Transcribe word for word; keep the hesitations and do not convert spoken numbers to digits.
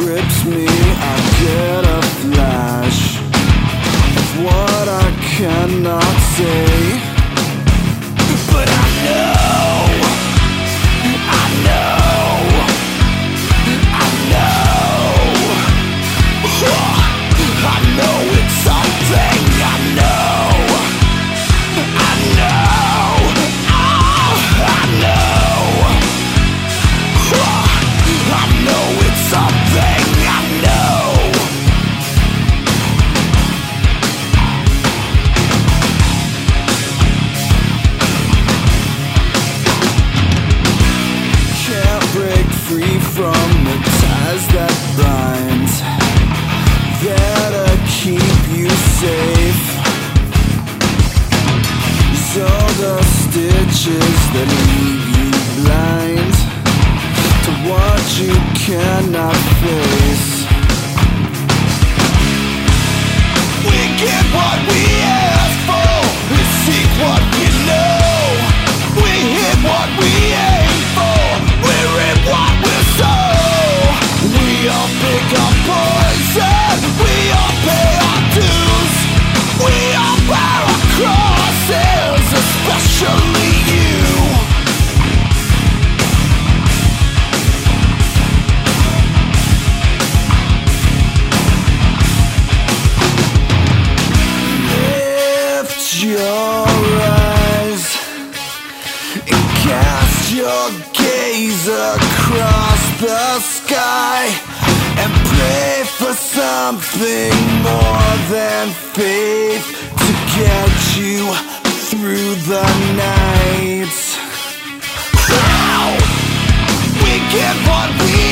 grips me, I get a flash of what I cannot say. But I know, I know, I know, I know it's something I know, I know, oh, I know, I know it's something I know. Can't break free from the ties that bind, that'll keep you safe. So the stitches that leave you blind to what you cannot face. We get what we ask for, we seek what we know, we hit what we aim for, we reap what we sow. We all pick our poison, we all pay our dues, we all bear our crosses, especially you. Lift your eyes and cast your gaze across the sky and pray for something more than faith to get you through the night. We get what we